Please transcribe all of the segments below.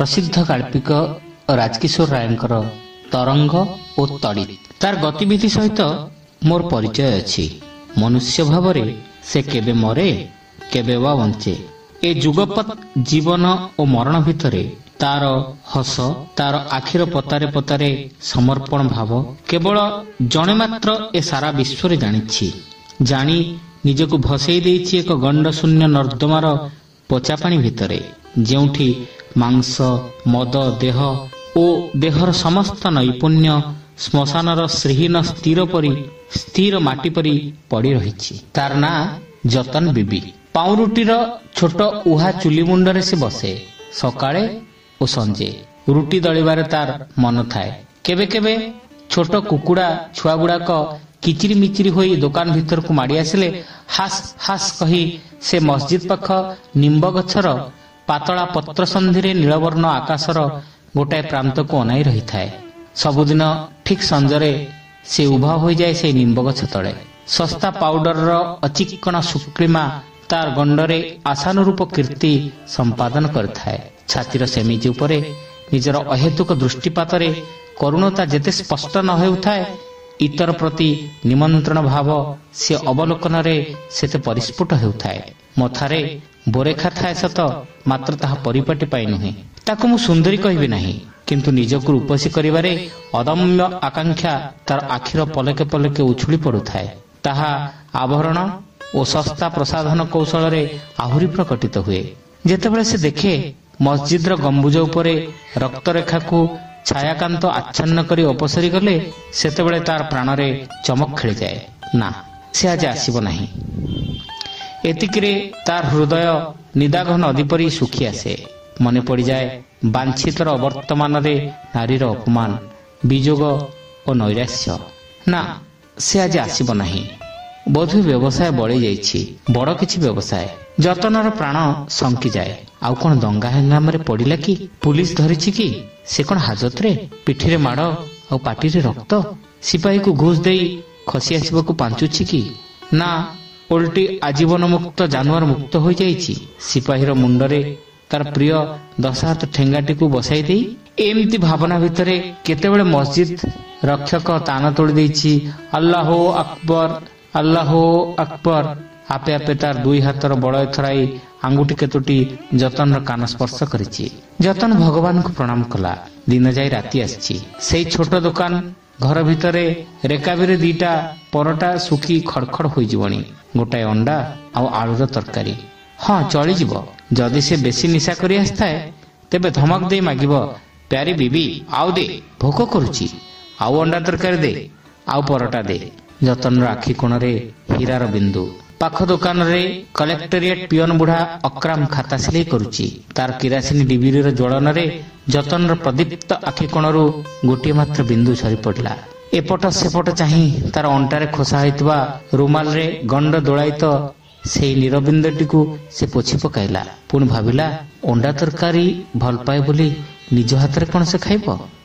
ପ୍ରସିଦ୍ଧ ଗାଳ୍ପିକ ରାଜକିଶୋର ରାୟଙ୍କର ତରଙ୍ଗ ଓ ତଡ଼ିତ୍। ତାର ଗତିବିଧି ସହିତ ମୋର ପରିଚୟ ଅଛି। ମନୁଷ୍ୟ ଭାବରେ ସେ କେବେ ମରେ କେବେ ବା ବଞ୍ଚେ। ଏ ଯୁଗପତ୍ ଜୀବନ ଓ ମରଣ ଭିତରେ ତାର ହସ, ତାର ଆଖିର ପତାରେ ପତାରେ ସମର୍ପଣ ଭାବ କେବଳ ଜଣେ ମାତ୍ର ଏ ସାରା ବିଶ୍ୱରେ ଜାଣିଛି। ଜାଣି ନିଜକୁ ଭସେଇ ଦେଇଛି ଏକ ଗଣ୍ଡ ଶୂନ୍ୟ ନର୍ଦ୍ଦମାର ପଚା ପାଣି ଭିତରେ, ଯେଉଁଠି ମାଂସ, ମଦ, ଦେହ ଓ ଦେହର ସମସ୍ତ ନୈପୁଣ୍ୟ ଶ୍ମଶାନର ଶ୍ରୀହୀନ ସ୍ଥିର ମାଟି ପରି ପଡ଼ି ରହିଛି। ତାର ନାଁ ଯତନ ବିବି। ପାଉଁରୁଟିର ଛୋଟ ଉହା ଚୁଲି ମୁଣ୍ଡରେ ସେ ବସେ। ସକାଳେ ଓ ସଞ୍ଜେ ରୁଟି ଦଳିବାରେ ତାର ମନ ଥାଏ। କେବେ କେବେ ଛୋଟ କୁକୁଡ଼ା ଛୁଆଗୁଡ଼ାକ କିଚିରି ମିଚିରି ହୋଇ ଦୋକାନ ଭିତରକୁ ମାଡ଼ି ଆସିଲେ ହାସ୍ ହାସ୍ କହି ସେ ମସଜିଦ ପାଖ ନିମ୍ବ ଗଛର ପାତଳା ପତ୍ର ସନ୍ଧିରେ ନୀଳବର୍ଣ୍ଣ ଆକାଶର ଗୋଟାଏ ପ୍ରାନ୍ତକୁ ଅନାଇ ରହିଥାଏ। ସବୁଦିନ ଠିକ୍ ସଞ୍ଜରେ ସେ ଉଭା ହୋଇଯାଏ ସେହି ନିମ୍ବ ଗଛ ତଳେ। ଶସ୍ତା ପାଉଡରର ଅଚିକ୍କଣ ସୁକ୍ରିମା ତାର ଗଣ୍ଡରେ ଆଶାନୁରୂପ କୀର୍ତ୍ତି ସମ୍ପାଦନ କରିଥାଏ। ଛାତିର ସେମିଜି ଉପରେ ନିଜର ଅହେତୁକ ଦୃଷ୍ଟିପାତରେ କରୁଣତା ଯେତେ ସ୍ପଷ୍ଟ ନ ହେଉଥାଏ, ଇତର ପ୍ରତି ନିମନ୍ତ୍ରଣ ଭାବ ସେ ଅବଲୋକନରେ ସେତେ ପରିସ୍ଫୁଟ ହେଉଥାଏ। ମଥାରେ ବୋରେଖା ଥାଏ ସତ, ମାତ୍ର ତାହା ପରିପାଟି ପାଇ ନୁହେଁ। ତାକୁ ମୁଁ ସୁନ୍ଦରୀ କହିବି ନାହିଁ, କିନ୍ତୁ ନିଜକୁ ରୂପସୀ କରିବାରେ ଅଦମ୍ୟ ଆକାଂକ୍ଷା ତାର ଆଖିର ପଲକେ ପଲକେ ଉଛୁଳି ପଡୁଥାଏ। ତାହା ଆଭରଣ ଓ ଶସ୍ତା ପ୍ରସାଧନ କୌଶଳରେ ଆହୁରି ପ୍ରକଟିତ ହୁଏ। ଯେତେବେଳେ ସେ ଦେଖେ ମସଜିଦର ଗମ୍ବୁଜ ଉପରେ ରକ୍ତରେଖାକୁ ଛାୟାକାନ୍ତ ଆଚ୍ଛନ୍ନ କରି ଅପସରି ଗଲେ, ସେତେବେଳେ ତାର ପ୍ରାଣରେ ଚମକ ଖେଳିଯାଏ। ନା, ସେ ଆଜି ଆସିବ ନାହିଁ। ଏତିକିରେ ତାର ହୃଦୟ ନିଦାଘ ନଦୀ ପରି ଶୁଖି ଆସେ। ମନେ ପଡ଼ିଯାଏ ବାଞ୍ଛିତର ଅବର୍ତ୍ତମାନରେ ନାରୀର ଅପମାନ, ବିଯୋଗ ଓ ନୈରାଶ୍ୟ। ନା, ସେ ଆଜି ଆସିବ ନାହିଁ। ବୋଧହୁଏ ବ୍ୟବସାୟ ବଳେଇ ଯାଇଛି, ବଡ଼ କିଛି ବ୍ୟବସାୟ। ଯତନର ପ୍ରାଣ ଶଙ୍କିଯାଏ। ଆଉ କଣ ଦଙ୍ଗା ହେଙ୍ଗାମରେ ପଡ଼ିଲା କି? ପୁଲିସ ଧରିଛି କି? ସେ କଣ ହାଜତରେ? ପିଠିରେ ମାଡ଼ ଆଉ ପାଟିରେ ରକ୍ତ? ସିପାହୀକୁ ଘୁଷ ଦେଇ ଖସି ଆସିବାକୁ ପାଞ୍ଚୁଛି କି? ନା, ଓଲଟି ଆଜୀବନ ମୁକ୍ତ ଜାନୁଆର ମୁକ୍ତ ହୋଇଯାଇଛି। ସିପାହୀର ମୁଣ୍ଡରେ ତାର ପ୍ରିୟ 10 ହାତ ଠେଙ୍ଗାଟିକୁ ବସାଇ ଦେଇ ଏମିତି ଭାବନା ଭିତରେ କେତେବେଳେ ମସଜିଦ ରକ୍ଷକ ତାନ ତୋଳି ଦେଇଛି, ଆଲ୍ଲାହୁ ଆକବର, ଆଲ୍ଲାହୁ ଆକବର। ଆପେ ଆପେ ତାର 2 ହାତର ବଳୟ ଥରାଇ ଆଙ୍ଗୁଠି କେତୋଟି ଯତନର କାନ ସ୍ପର୍ଶ କରିଛି। ଯତନ ଭଗବାନଙ୍କୁ ପ୍ରଣାମ କଲା। ଦିନ ଯାଇ ରାତି ଆସିଛି। ସେଇ ଛୋଟ ଦୋକାନ ଘର ଭିତରେ ରେକାବିରେ 2ଟା ପରଟା ଶୁଖି ଖଡଖଡ ହୋଇଯିବଣି। ଗୋଟାଏ ଅଣ୍ଡା ଆଉ ଆଳୁର ତରକାରୀ। ହଁ, ଚଳିଯିବ। ଯଦି ସେ ବେଶୀ ନିଶା କରି ଆସିଥାଏ, ତେବେ ଧମକ ଦେଇ ମାଗିବ, ପ୍ୟାରି ବିବି ଆଉ ଦେ, ଭୋକ କରୁଛି, ଆଉ ଅଣ୍ଡା ତରକାରୀ ଦେ, ଆଉ ପରଟା ଦେ। ଯତନର ଆଖି କୋଣରେ ହୀରାର ବିନ୍ଦୁ। ପାଖ ଦୋକାନରେ କଲେକ୍ଟରିଏଟ ପିଅନ ବୁଢା ଅକ୍ରାମ ଖାତା ସିଲେଇ କରୁଛି। ତାର କିରାସିନି ଡିବିରିର ଜ୍ୱଳନରେ ଯତନର ପ୍ରଦୀପ୍ତ ଆଖି କୋଣରୁ ଗୋଟିଏ ମାତ୍ର ବିନ୍ଦୁ ଝରି ପଡ଼ିଲା। ଏପଟ ସେପଟ ଚାହିଁ ତାର ଅଣ୍ଟାରେ ଖୋସା ହୋଇଥିବା ରୁମାଲରେ ଗଣ୍ଡ ଦୋଳାୟିତ ସେଇ ନିରବିନ୍ଦଟିକୁ ସେ ପୋଛି ପକାଇଲା। ପୁଣି ଭାବିଲା, ଅଣ୍ଡା ତରକାରୀ ଭଲ ପାଏ ବୋଲି ନିଜ ହାତରେ କଣ ସେ ଖାଇବ?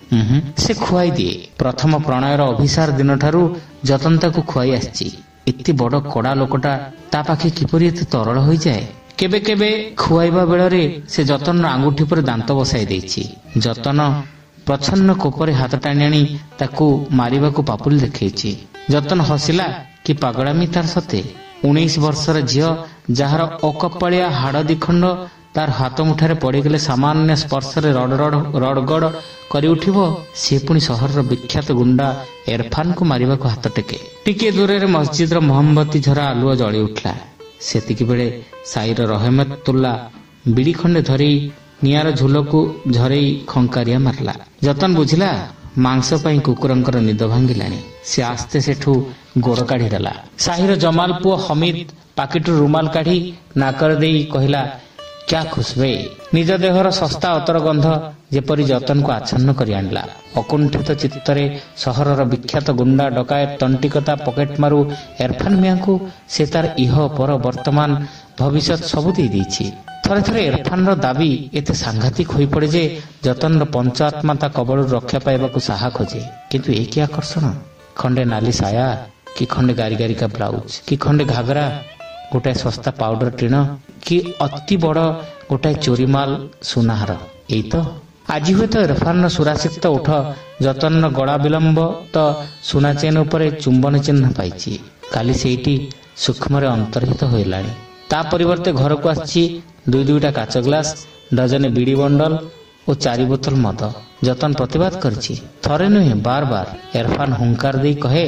ସେ ଖୁଆଇ ଦିଏ। ପ୍ରଥମ ପ୍ରଣୟର ଅଭିସାର ଦିନଠାରୁ ଯତନ ତାକୁ ଖୁଆଇ ଆସିଛି। ଏତେ ବଡ଼ କଡା ଲୋକଟା ତା ପାଖେ କିପରି ଏତେ ତରଳ ହୋଇଯାଏ? କେବେ କେବେ ଖୁଆଇବା ବେଳରେ ସେ ଯତନର ଆଙ୍ଗୁଠି ଉପରେ ଦାନ୍ତ ବସାଇ ଦେଇଛି। ଯତନ ପ୍ରଚ୍ଛନ୍ନ କୋପରେ ହାତ ଟାଣି ଆଣି ତାକୁ ମାରିବାକୁ ପାପୁଲି ଦେଖେଇଛି। ଯତନ ହସିଲା। କି ପାଗଳାମି ତାର ସତେ! 19 ବର୍ଷର ଝିଅ, ଯାହାର ଅକପାଳିଆ ହାଡ଼ ଦିଖଣ୍ଡ ତାର ହାତ ମୁଠାରେ ପଡ଼ିଗଲେ ସାମାନ୍ୟ ସ୍ପର୍ଶରେ ରଡ଼ଗଡ଼ କରି ଉଠିବ, ସେ ପୁଣି ସହରର ବିଖ୍ୟାତ ଗୁଣ୍ଡା ଇରଫାନକୁ ମାରିବାକୁ ହାତ ଟେକେ। ଟିକିଏ ଦୂରରେ ମସଜିଦର ମହମବତୀ ଝରା ଆଲୁଅ ଜଳି ଉଠିଲା। ସେତିକିବେଳେ ସାଇର ରହମତୁଲ୍ଲା ବିଡ଼ି ଖଣ୍ଡେ ଧରି ନିଆଁର ଝୁଲକୁ ଝରେଇ ଖଙ୍କାରିଆ ମାରିଲା। ଯତନ ବୁଝିଲା, ମାଂସ ପାଇଁ କୁକୁରଙ୍କର ନିଦ ଭାଙ୍ଗିଲାଣି। ସେ ଆସ୍ତେ ସେଠୁ ଗୋଡ଼ କାଢ଼ିଦେଲା। ସାହିର ଜମାଲ ପୁଅ ହମିଦ ପାକିଟରୁ ରୁମାଲ କାଢ଼ି ନାକରେ ଦେଇ କହିଲା, କ୍ୟା ଖୁସବେ। ନିଜ ଦେହର ଶସ୍ତା ଅତର ଗନ୍ଧ ଯେପରି ଯତନକୁ ଆଚ୍ଛନ୍ନ କରି ଆଣିଲା। ଅକୁଣ୍ଠିତ ଚିତ୍ତରେ ସହରର ବିଖ୍ୟାତ ଗୁଣ୍ଡା ଡକାୟତ ତଣ୍ଟିକତା ପକେଟ ମାରୁ ଇରଫାନ ମିଆଁକୁ ସେ ତାର ଇହ ପର ବର୍ତ୍ତମାନ ଭବିଷ୍ୟତ ସବୁ ଦେଇ ଦେଇଛି। ଥରେ ଥରେ ଇରଫାନର ଦାବି ଏତେ ସାଂଘାତିକ ହୋଇପଡ଼େ ଯେ ଯତନର ପଞ୍ଚ ଆତ୍ମା ତା କବଳରୁ ରକ୍ଷା ପାଇବାକୁ ସାହା ଖୋଜେ। କିନ୍ତୁ ଏ କି ଆକର୍ଷଣ! ଖଣ୍ଡେ ନାଲି ସାୟା, କି ଖଣ୍ଡେ ଗାରିଗାରିକା ବ୍ଲାଉଜ, କି ଖଣ୍ଡେ ଘାଗରା, ଗୋଟାଏ ଶସ୍ତା ପାଉଡର ଟିଣ, କି ଅତି ବଡ଼ ଗୋଟାଏ ଚୋରିମାଲ ସୁନାହାର। ଏଇ ତ ଆଜି ହୁଏତ ଇରଫାନର ସୁରାସିକ୍ତ ଉଠ ଯତନର ଗଳା ବିଲମ୍ବ ତ ସୁନା ଚେନ୍ ଉପରେ ଚୁମ୍ବନ ଚିହ୍ନ ପାଇଛି। କାଲି ସେଇଠି ସୂକ୍ଷ୍ମରେ ଅନ୍ତର୍ହିତ ହୋଇଲାଣି। ତା ପରିବର୍ତ୍ତେ ଘରକୁ ଆସିଛି 2-2ଟା କାଚ ଗ୍ଲାସ, ଡଜନେ ବିଡି ବଣ୍ଡଲ ଓ 4 ବୋତଲ ମଦ। ଯତନ ପ୍ରତିବାଦ କରିଛି। ଥରେ ନୁହେଁ, ବାର ବାର। ଇରଫାନ ହୁଙ୍କାର ଦେଇ କହେ,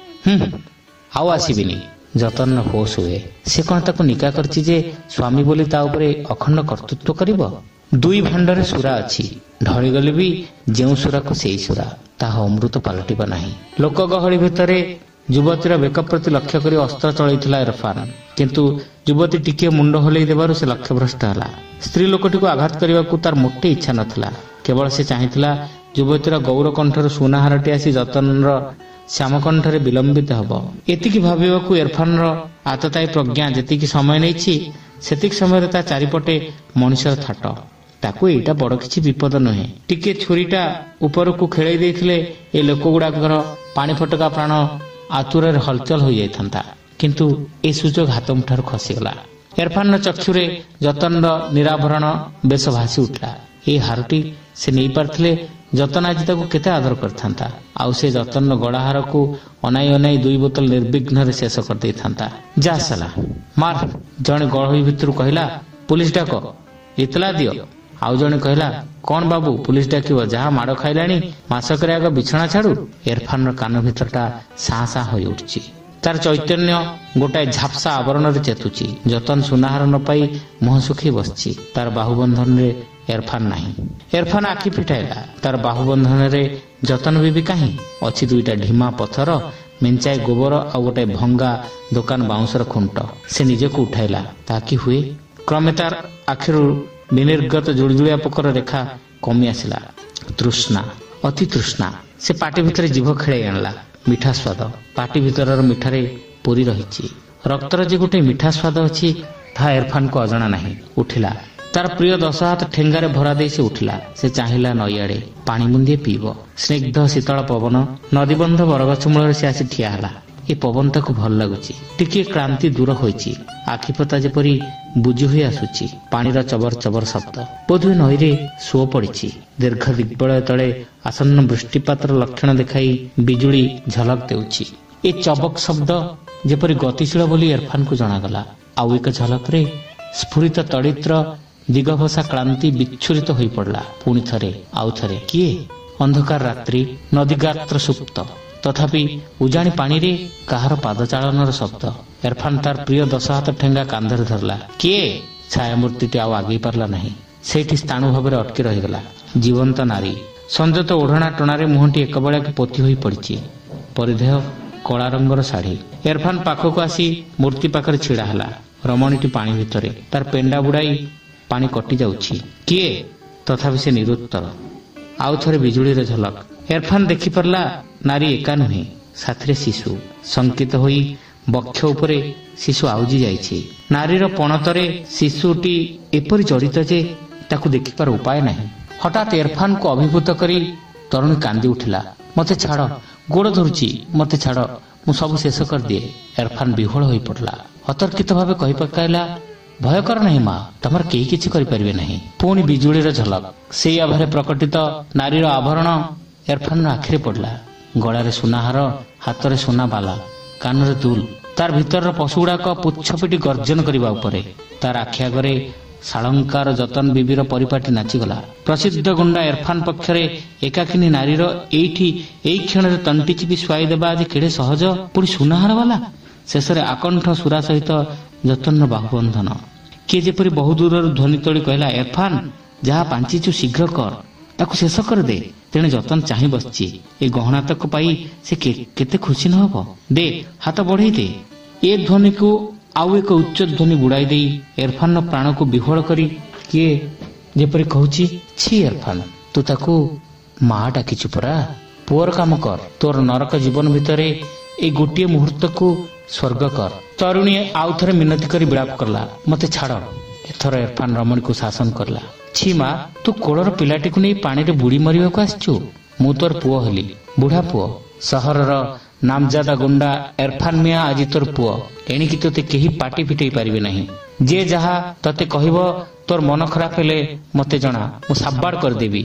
ଆଉ ଆସିବିନି। ଯତନର ହୋସ ହୁଏ। ସେ କଣ ତାକୁ ନିକା କରିଛି ଯେ ସ୍ୱାମୀ ବୋଲି ତା ଉପରେ ଅଖଣ୍ଡ କର୍ତ୍ତୃତ୍ୱ କରିବ? 2 ଭାଣ୍ଡରେ ସୁରା ଅଛି। ଢଳିଗଲେ ବି ଯେଉଁ ସୁରାକୁ ସେଇ ସୁରା, ତାହା ଅମୃତ ପାଲଟିବ ନାହିଁ। ଲୋକ ଗହଳି ଭିତରେ ଯୁବତୀର ବେକ ପ୍ରତି ଲକ୍ଷ୍ୟ କରି ଅସ୍ତ୍ର ଚଳାଇଥିଲା ଇରଫାନ। କିନ୍ତୁ ଯୁବତୀ ଟିକିଏ ମୁଣ୍ଡ ହଲେଇ ଦେବାରୁ ସେ ଲକ୍ଷ୍ୟଭ୍ରଷ୍ଟ ହେଲା। ସ୍ତ୍ରୀ ଲୋକଟିକୁ ଆଘାତ କରିବାକୁ ତାର ମୋଟେ ଇଚ୍ଛା ନଥିଲା। କେବଳ ସେ ଚାହିଁଥିଲା ଯୁବତୀର ଗୌର କଣ୍ଠରୁ ସୁନାହାରଟି ଆସି ଯତନର ଶ୍ୟାମକଣ୍ଠରେ ବିଲମ୍ବିତ ହେବ। ଏତିକି ଭାବିବାକୁ ଇରଫାନର ଆତତାୟୀ ପ୍ରଜ୍ଞା ଯେତିକି ସମୟ ନେଇଛି, ସେତିକି ସମୟରେ ତା ଚାରିପଟେ ମଣିଷର ଥାଟ। ତାକୁ ଏଇଟା ବଡ଼ କିଛି ବିପଦ ନୁହେଁ। ଟିକେ ଛୁରୀଟା ଉପରକୁ ଖେଳେଇ ଦେଇଥିଲେ ଏ ଲୋକଗୁଡାକର ପାଣି ଫଟକା ପ୍ରାଣ ଆତୁରରେ ହଲଚଲ ହୋଇଯାଇଥାନ୍ତା। କିନ୍ତୁ ଏ ସୁଯୋଗ ହାତମୁଠାରୁ ଖସିଗଲା। ଇରଫାନର ଚକ୍ଷୁରେ ଯତନର ନିରାଭରଣ ବେଶ ଭାସି ଉଠିଲା। ଏଇ ହାରଟି ସେ ନେଇପାରିଥିଲେ ଯତନ ଆଜି ତାକୁ କେତେ ଆଦର କରିଥାନ୍ତା। ଆଉ ସେ ଯତନର ଗଳାହାରକୁ ଅନାଇ ଅନାଇ 2 ବୋତଲ ନିର୍ବିଘ୍ନରେ ଶେଷ କରିଦେଇଥାନ୍ତା। ଯା ସାଲା ମାର। ଜଣେ ଗହଳି ଭିତରୁ କହିଲା, ପୁଲିସ ଡାକ, ଇତଲା ଦିଅ। ଆଉ ଜଣେ କହିଲା, କଣ ବାବୁ ପୁଲିସ ଡାକିବ? ଯାହା ମାଡ଼ ଖାଇଲାଣି ମାସକରେ ଆଗ ବିଛଣା ଛାଡୁ। ଇରଫାନର କାନ ଭିତରଟା ସାଁ ସାଁ ହୋଇ ଉଠୁଛି। ତାର ଚୈତନ୍ୟ ଗୋଟାଏ ଝାପ୍ସା ଆବରଣରେ ଚେତୁଛି। ଯତନ ସୁନାହାର ନ ପାଇ ମୁହଁ ଶୁଖେଇ ବସିଛି। ତାର ବାହୁବନ୍ଧନରେ ଇରଫାନ ନାହିଁ। ଇରଫାନ ଆଖି ଫିଟାଇଲା। ତାର ବାହୁବନ୍ଧନରେ ଯତନ ବିବି କାହିଁ? ଅଛି 2ଟା ଢିମା ପଥର, ମେଞ୍ଚାଏ ଗୋବର ଆଉ ଗୋଟାଏ ଭଙ୍ଗା ଦୋକାନ ବାଉଁଶର ଖୁଣ୍ଟ। ସେ ନିଜକୁ ଉଠାଇଲା। ତା କି ହୁଏ? କ୍ରମେ ତାର ଆଖିରୁ ବିନିର୍ଗତ ଜୁଳୁଜୁଳିଆ ପୋକର ରେଖା କମି ଆସିଲା। ତୃଷ୍ଣା, ଅତି ତୃଷ୍ଣା। ସେ ପାଟି ଭିତରେ ଜିଭ ଖେଳେଇ ଆଣିଲା। ମିଠା ସ୍ୱାଦ। ପାଟି ଭିତରର ମିଠାରେ ପୂରି ରହିଛି। ରକ୍ତର ଯେ ଗୋଟେ ମିଠା ସ୍ୱାଦ ଅଛି, ତାହା ଇରଫାନକୁ ଅଜଣା ନାହିଁ। ଉଠିଲା। ତାର ପ୍ରିୟ 10 ହାତ ଠେଙ୍ଗାରେ ଭରା ଦେଇ ସେ ଉଠିଲା। ସେ ଚାହିଁଲା ନଈଆଡେ। ପାଣି ମୁନ୍ଦିଏ ପିଇବ। ସ୍ନିଗ୍ଧ ଶୀତଳ ପବନ। ନଦୀବନ୍ଧ ବରଗଛ ମୂଳରେ ସେ ଆସି ଠିଆ ହେଲା। ଏ ପବନ ତାକୁ ଭଲ ଲାଗୁଛି। ଟିକିଏ କ୍ଳାନ୍ତି ଦୂର ହୋଇଛି। ଆଖିପତା ଯେପରି ବୁଜି ହୋଇ ଆସୁଛି। ପାଣିର ଚବର ଚବର ଶବ୍ଦ। ବୋଧହୁଏ ନଈରେ ସୁଅ ପଡ଼ିଛି। ଦୀର୍ଘ ଦିଗ୍ବଳୟ ତଳେ ଆସନ୍ନ ବୃଷ୍ଟିପାତର ଲକ୍ଷଣ ଦେଖାଇ ବିଜୁଳି ଝଲକ ଦେଉଛି। ଏ ଚବକ ଶବ୍ଦ ଯେପରି ଗତିଶୀଳ ବୋଲି ଇରଫାନକୁ ଜଣାଗଲା। ଆଉ ଏକ ଝଲକରେ ସ୍ଫୁରିତ ତଡ଼ିତ୍ର ଦିଗଭସା କ୍ଳାନ୍ତି ବିଚ୍ଛୁରିତ ହୋଇ ପଡ଼ିଲା। ପୁଣି ଥରେ, ଆଉ ଥରେ। କିଏ? ଅନ୍ଧକାର ରାତ୍ରି, ନଦୀଗାତ୍ର ସୁପ୍ତ। ତଥାପି ଉଜାଣି ପାଣିରେ କାହାର ପାଦଚାଳନର ଶବ୍ଦ। ଇରଫାନ ତାର ପ୍ରିୟ 10 ହାତ ଠେଙ୍ଗା କାନ୍ଧରେ ଧରିଲା। କିଏ? ଛାୟାମୂର୍ତ୍ତିଟି ଆଉ ଆଗେଇ ପାରିଲା ନାହିଁ। ସେଇଠି ସ୍ଥାଣୁ ଭାବରେ ଅଟକି ରହିଗଲା। ଜୀବନ୍ତ ନାରୀ। ସଂଯତ ଓଢ଼ଣା ଟଣାରେ ମୁହଁଟି ଏକବେଳାକେ ପୋତି ହୋଇ ପଡ଼ିଛି। ପରିଧେୟ କଳା ରଙ୍ଗର ଶାଢ଼ୀ। ଇରଫାନ ପାଖକୁ ଆସି ମୂର୍ତ୍ତି ପାଖରେ ଛିଡ଼ା ହେଲା। ରମଣୀଟି ପାଣି ଭିତରେ। ତାର ପେଣ୍ଡା ବୁଡ଼ାଇ ପାଣି କଟି ଯାଉଛି। କିଏ? ତଥାପି ସେ ନିରୁତ୍ତର। ଆଉ ଥରେ ବିଜୁଳିର ଝଲକ। ଇରଫାନ ଦେଖିପାରିଲା ନାରୀ ଏକା ନୁହେଁ, ସାଥିରେ ଶିଶୁ। ଶଙ୍କିତ ହୋଇ ବକ୍ଷ ଉପରେ ଶିଶୁ ଆଉଜି ଯାଇଛି। ନାରୀର ପଣତରେ ଶିଶୁଟି ଏପରି ଜଡ଼ିତ ଯେ ତାକୁ ଦେଖିବାର ଉପାୟ ନାହିଁ। ହଠାତ୍ ଇରଫାନକୁ ଅଭିଭୂତ କରି ତରୁଣୀ କାନ୍ଦି ଉଠିଲା। ମତେ ଛାଡ଼, ଗୋଡ଼ ଧରୁଛି, ମତେ ଛାଡ଼, ମୁଁ ସବୁ ଶେଷ କରିଦିଏ। ଇରଫାନ ବିହ୍ୱଳ ହୋଇ ପଡ଼ିଲା। ଅତର୍କିତ ଭାବେ କହି ପକାଇଲା, ଭୟ କର ନାହିଁ ମା, ତମର କେହି କିଛି କରିପାରିବେ ନାହିଁ। ପୁଣି ବିଜୁଳିର ଝଲକ। ସେଇ ଆଭାରେ ପ୍ରକଟିତ ନାରୀର ଆଭରଣ ଇରଫାନର ଆଖିରେ ପଡ଼ିଲା। ଗଳାରେ ସୁନାହାର, ହାତରେ ସୁନା ବାଲା, କାନରେ ଦୁଲ। ତାର ଭିତରର ପଶୁଗୁଡାକ ପୁଚ୍ଛ ପିଟି ଗର୍ଜନ କରିବା ଉପରେ। ତାର ଆଖି ଆଗରେ ଶାଳଙ୍କାର ଯତନ ବିବିର ପରିପାଟି ନାଚିଗଲା। ପ୍ରସିଦ୍ଧ ଗୁଣ୍ଡା ଇରଫାନ ପକ୍ଷରେ ଏକାକିନୀ ନାରୀର ଏଇଠି ଏଇ କ୍ଷଣରେ ତଣ୍ଟି ଚିପି ଶୁଆଇ ଦେବା ଆଜି କେଡ଼େ ସହଜ। ପୁଣି ସୁନାହାର ବାଲା। ଶେଷରେ ଆକଣ୍ଠ ସୁରା ସହିତ ଯତନର ବାହୁବନ୍ଧନ। କିଏ ଯେପରି ବହୁ ଦୂରରୁ ଧ୍ୱନି ତୋଳି କହିଲା, ଇରଫାନ ଯାହା ପାଞ୍ଚିଛୁ ଶୀଘ୍ର କର, ତାକୁ ଶେଷ କରିଦେ। ତେଣେ ଯତନ ଚାହିଁ ବସିଛି। ଏ ଗହଣାତକ ପାଇ ସେ କେତେ ଖୁସି ନ ହବ। ଦେ, ହାତ ବଢେଇ ଦେ। ଏ ଧ୍ୱନିକୁ ଆଉ ଏକ ଉଚ୍ଚ ଧ୍ୱନି ବୁଡ଼ାଇ ଦେଇ ଇରଫାନର ପ୍ରାଣକୁ ବିହ୍ୱଳ କରି କିଏ ଯେପରି କହୁଛି, ଛି ଇରଫାନ, ତୁ ତାକୁ ମା ଡାକିଛୁ ପରା। ପୁଅର କାମ କର। ତୋର ନରକ ଜୀବନ ଭିତରେ ଏଇ ଗୋଟିଏ ମୁହୂର୍ତ୍ତକୁ ସ୍ୱର୍ଗ କର। ତରୁଣୀ ଆଉ ଥରେ ମିନତି କରି ବିଳାପ କଲା, ମତେ ଛାଡ଼। ଏଥର ଇରଫାନ ରମଣୀକୁ ଶାସନ କଲା। ଛି ମା, ତୁ କୋଳର ପିଲାଟିକୁ ନେଇ ପାଣିରେ ବୁଡ଼ି ମରିବାକୁ ଆସିଛୁ। ମୁଁ ତୋର ପୁଅ ହେଲି, ବୁଢା ପୁଅ। ସହରର ନାମଜାଦା ଗୁଣ୍ଡା ଇରଫାନ ମିଆଁ ଆଜି ତୋର ପୁଅ। ଏଣିକି ତୋତେ କେହି ପାଟି ଫିଟେଇ ପାରିବେ ନାହିଁ। ଯେ ଯାହା ତତେ କହିବ, ତୋର ମନ ଖରାପ ହେଲେ ମତେ ଜଣା, ମୁଁ ସାବାଡ କରିଦେବି।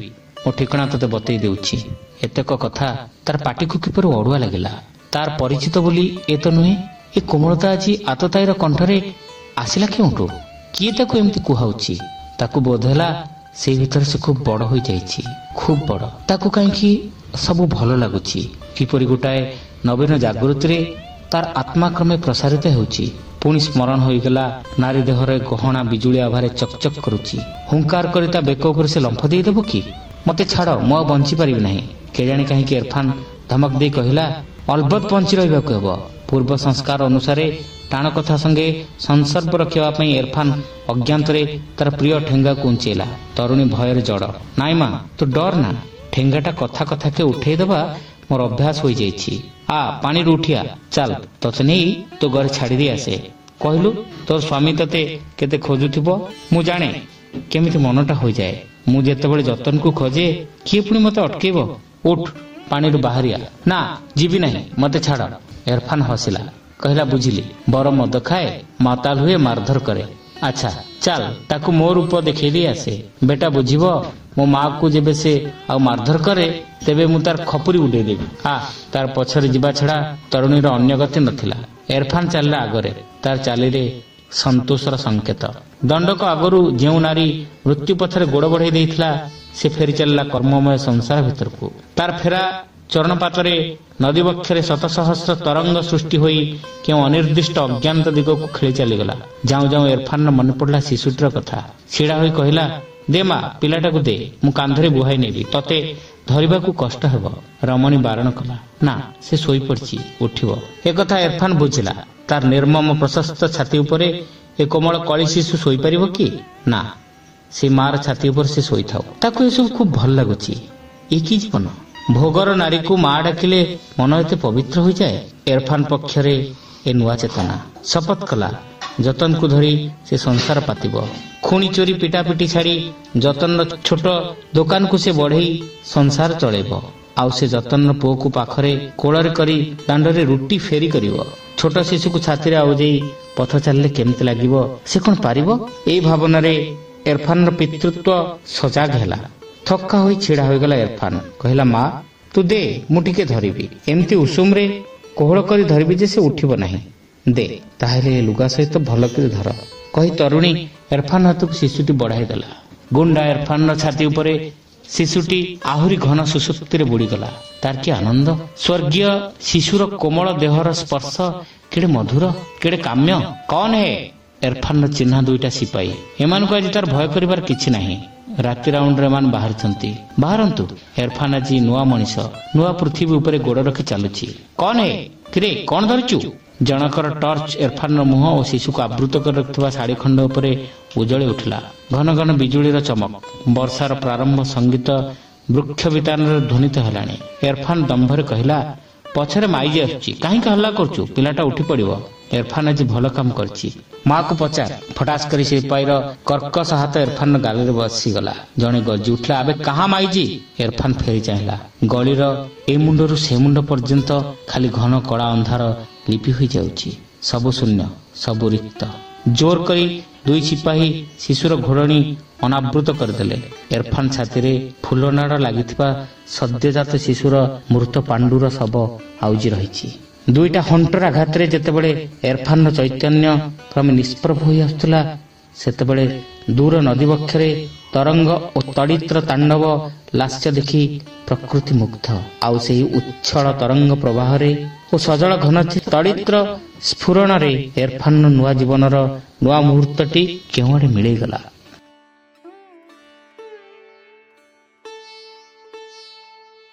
ମୋ ଠିକଣା ତତେ ବତେଇ ଦେଉଛି। ଏତକ କଥା ତାର ପାଟିକୁ କିପରି ଅଡୁଆ ଲାଗିଲା। ତାର ପରିଚିତ ବୋଲି ଏ ତ ନୁହେଁ। ଏ କୋମଳତା ଆଜି ଆତତାୟୀର କଣ୍ଠରେ ଆସିଲା କେଉଁଠୁ? କିଏ ତାକୁ ଏମିତି କୁହାଉଛି? ତାକୁ ବୋଧ ହେଲା ସେଇ ଭିତରେ ସେ ଖୁବ୍ ବଡ଼ ହୋଇଯାଇଛି, ଖୁବ୍ ବଡ଼। ତାକୁ କାହିଁକି ସବୁ ଭଲ ଲାଗୁଛି। କିପରି ଗୋଟାଏ ନବୀନ ଜାଗୃତିରେ ତାର ଆତ୍ମା କ୍ରମେ ପ୍ରସାରିତ ହେଉଛି। ପୁଣି ସ୍ମରଣ ହୋଇଗଲା ନାରୀ ଦେହରେ ଗହଣା ବିଜୁଳି ଆଭାରେ ଚକଚକ୍ କରୁଛି। ହୁଙ୍କାର କରି ତା ବେକ ଉପରେ ସେ ଲମ୍ଫ ଦେଇଦେବ କି? ମତେ ଛାଡ଼, ମୁଁ ଆଉ ବଞ୍ଚିପାରିବି ନାହିଁ। କେଜାଣି କାହିଁକି ଇରଫାନ ଧମକ ଦେଇ କହିଲା, ଅଲବତ ବଞ୍ଚି ରହିବାକୁ ହେବ। ପୂର୍ବ ସଂସ୍କାର ଅନୁସାରେ ଟାଣ କଥା ସଙ୍ଗେ ସଂସର୍ଗ ରଖିବା ପାଇଁ ଇରଫାନ ଅଜ୍ଞାତରେ ତାର ପ୍ରିୟ ଠେଙ୍ଗାକୁ ଉଞ୍ଚେଇଲା। ତରୁଣୀ ଭୟରେ ଜଡ଼। ନାଇଁ ମା, ତୁ ଡର ନା। ଠେଙ୍ଗାଟା କଥା କଥାକେ ଉଠେଇଦେବା ମୋର ଅଭ୍ୟାସ ହୋଇଯାଇଛି। ଆ ପାଣିରୁ ଉଠିଆ, ଚାଲ ତତେ ନେଇ ତୋ ଘରେ ଛାଡ଼ିଦେଇ ଆସେ। କହିଲୁ, ତୋର ସ୍ୱାମୀ ତତେ କେତେ ଖୋଜୁଥିବ ମୁଁ ଜାଣେ। କେମିତି ମନଟା ହୋଇଯାଏ। ମୁଁ ଯେତେବେଳେ ଯତନକୁ ଖୋଜେ, କିଏ ପୁଣି ମତେ ଅଟକେଇବ? ଉଠ, ପାଣିରୁ ବାହାରିଆ। ନା, ଯିବି ନାହିଁ, ମତେ ଛାଡ଼। ଇରଫାନ ହସିଲା, କହିଲା, ବୁଝିଲି। ବର ମଦ ଖାଏ, ମାତାଲ ହୁଏ, ମାରଧର କରେ। ଆଚ୍ଛା ଚାଲ, ତାକୁ ମୋ ରୂପ ଦେଖେଇ ଦେଇ ଆସେ। ବେଟା ବୁଝିବ, ମୋ ମାକୁ ଯେବେ ସେ ଆଉ ମାରଧର କରେ, ତେବେ ମୁଁ ତାର ଖପୁରି ଉଡେଇଦେବି। ତାର ପଛରେ ଯିବା ଛଡା ତରୁଣୀର ଅନ୍ୟ ଗତି ନଥିଲା। ଇରଫାନ ଚାଲିଲା ଆଗରେ। ତାର ଚାଲିରେ ସନ୍ତୋଷର ସଂକେତ। ଦଣ୍ଡକ ଆଗରୁ ଯେଉଁ ନାରୀ ମୃତ୍ୟୁ ପଥରେ ଗୋଡ଼ ବଢେଇ ଦେଇଥିଲା, ସେ ଫେରି ଚାଲିଲା କର୍ମମୟ ସଂସାର ଭିତରକୁ। ତାର ଫେରା ଚରଣପାତରେ ନଦୀ ବକ୍ଷରେ ଶତ ସହସ୍ର ତରଙ୍ଗ ସୃଷ୍ଟି ହୋଇ କେଉଁ ଅନିର୍ଦ୍ଦିଷ୍ଟ ଅଜ୍ଞାତ ଦିଗକୁ ଖେଳି ଚାଲିଗଲା। ଯାଉଁ ଯାଉଁ ଇରଫାନର ମନେ ପଡ଼ିଲା ଶିଶୁଟିର କଥା। ଛିଡ଼ା ହୋଇ କହିଲା, ଦେ ମା, ପିଲାଟାକୁ ଦେ, ମୁଁ କାନ୍ଧରେ ବୁହାଇ ନେବି। ତତେ ଧରିବାକୁ କଷ୍ଟ ହେବ। ରମଣୀ ବାରଣ କଲା, ନା, ସେ ଶୋଇପଡ଼ିଛି, ଉଠିବ। ଏକଥା ଇରଫାନ ବୁଝିଲା। ତାର ନିର୍ମମ ପ୍ରଶସ୍ତ ଛାତି ଉପରେ ଏ କୋମଳ କଳି ଶିଶୁ ଶୋଇପାରିବ କି? ନା, ସେ ମାର ଛାତି ଉପରେ ସେ ଶୋଇଥାଉ। ତାକୁ ଏସବୁ ଖୁବ୍ ଭଲ ଲାଗୁଛି। ଏ କି ଜୀବନ! ଭୋଗର ନାରୀକୁ ମା ଡାକିଲେ ମନ ଏତେ ପବିତ୍ର ହୋଇଯାଏ। ଇରଫାନ ପକ୍ଷରେ ଏ ନୂଆ ଚେତନା। ଶପଥ କଲା, ଯତନକୁ ଧରି ସେ ସଂସାର ପାତିବ। ଖୁଣି ଚୋରି ପିଟାପିଟି ଛାଡ଼ି ଯତନର ଛୋଟ ଦୋକାନକୁ ସେ ବଢେଇ ସଂସାର ଚଳେଇବ। ଆଉ ସେ ଯତନର ପୁଅକୁ ପାଖରେ କୋଳରେ କରି ଦାଣ୍ଡରେ ରୁଟି ଫେରି କରିବ। ଛୋଟ ଶିଶୁକୁ ଛାତିରେ ଆଉଜେଇ ପଥ ଚାଲିଲେ କେମିତି ଲାଗିବ, ସେ କଣ ପାରିବ? ଏଇ ଭାବନାରେ ଇରଫାନର ପିତୃତ୍ୱ ସଜାଗ ହେଲା। ଥକ୍କା ହୋଇ ଛିଡ଼ା ହୋଇଗଲା ଇରଫାନ। କହିଲା, ମା, ତୁ ଦେ, ମୁଁ ଟିକେ ଧରିବି। ଏମିତି ଉଷୁମରେ କୋହଳ କରି ଧରିବି ଯେ ସେ ଉଠିବ ନାହିଁ। ଦେ, ତାହେଲେ ଲୁଗା ସହିତ ଭଲ କରି ଧର। କହି ତରୁଣୀ ଇରଫାନ ହାତକୁ ଶିଶୁଟି ବଢାଇ ଦେଲା। ଗୁଣ୍ଡା ଇରଫାନର ଛାତି ଉପରେ ଶିଶୁଟି ଆହୁରି ଘନ ସୁଷୁପ୍ତିରେ ବୁଡ଼ିଗଲା। ତାର କି ଆନନ୍ଦ! ସ୍ୱର୍ଗୀୟ ଶିଶୁର କୋମଳ ଦେହର ସ୍ପର୍ଶ କେଡ଼େ ମଧୁର, କେଡ଼େ କାମ୍ୟ। କଣ ହେ? ଇରଫାନର ଚିହ୍ନା ଦୁଇଟା ସିପାହୀ। ଏମାନଙ୍କୁ ଆଜି ତାର ଭୟ କରିବାର କିଛି ନାହିଁ। ରାତି ରାଉଣ୍ଡରେ ଏମାନେ ବାହାରିଛନ୍ତି। ବାହାରନ୍ତୁ। ଇରଫାନ ଆଜି ନୂଆ ମଣିଷ, ନୂଆ ପୃଥିବୀ ଉପରେ ଗୋଡ଼ ରଖି ଚାଲୁଛି। କଣ ହେ? କିରେ, କଣ ଧରିଛୁ? ଜଣକର ଟର୍ଚ୍ଚ ଇରଫାନର ମୁହଁ ଓ ଶିଶୁକୁ ଆବୃତ କରି ରଖିଥିବା ଶାଢ଼ୀ ଖଣ୍ଡ ଉପରେ ଉଜଳି ଉଠିଲା। ଘନ ଘନ ବିଜୁଳିର ଚମକ। ବର୍ଷାର ପ୍ରାରମ୍ଭ ସଙ୍ଗୀତ ବୃକ୍ଷ ବିତାନରେ ଧ୍ୱନିତ ହେଲାଣି। ଇରଫାନ ଦମ୍ଭରେ କହିଲା, ପଛରେ ମାଇଜି ଆସୁଛି, କାହିଁକି ହଲ୍ଲା କରୁଛୁ? ପିଲାଟା ଉଠି ପଡ଼ିବ। ଇରଫାନ ଆଜି ଭଲ କାମ କରିଛି। ମାକୁ ପଚାର। ଫଟାସ କରି ସିପାହୀର କର୍କଶ ହାତ ଇରଫାନର ଗାଲରେ ବସିଗଲା। ଜଣେ ଗର୍ଜି ଉଠିଲା, ଆବେ କାହା ମାଇଜି? ଇରଫାନ ଫେରି ଚାହିଁଲା। ଗଳିର ଏ ମୁଣ୍ଡରୁ ସେ ମୁଣ୍ଡ ପର୍ଯ୍ୟନ୍ତ ଖାଲି ଘନ କଳା ଅନ୍ଧାର ଲିପି ହୋଇଯାଉଛି। ସବୁ ଶୂନ୍ୟ, ସବୁ ରିକ୍ତ। ଜୋର କରି ଦୁଇ ସିପାହୀ ଶିଶୁର ଘୋଡ଼ଣୀ ଅନାବୃତ କରିଦେଲେ। ଇରଫାନ ଛାତିରେ ଫୁଲନାଡ଼ ଲାଗିଥିବା ସଦ୍ୟଜାତ ଶିଶୁର ମୃତ ପାଣ୍ଡୁର ଶବ ଆଉଜି ରହିଛି। ଦୁଇଟା ହଣ୍ଟର ଆଘାତରେ ଯେତେବେଳେ ଇରଫାନର ଚୈତନ୍ୟ କ୍ରମେ ନିଷ୍ପ୍ରଭ ହୋଇ ଆସୁଥିଲା, ସେତେବେଳେ ଦୂର ନଦୀ ବକ୍ଷରେ ତରଙ୍ଗ ଓ ତଡ଼ିତ୍ର ତାଣ୍ଡବ ଲାସ୍ୟ ଦେଖି ପ୍ରକୃତି ମୁଗ୍ଧ। ଆଉ ସେହି ଉଚ୍ଛଳ ତରଙ୍ଗ ପ୍ରବାହରେ ଓ ସଜଳ ଘନ ତଡ଼ିତ୍ର ସ୍ଫୁରଣରେ ଇରଫାନର ନୂଆ ଜୀବନର ନୂଆ ମୁହୂର୍ତ୍ତଟି କେଉଁଆଡ଼େ ମିଳେଇଗଲା।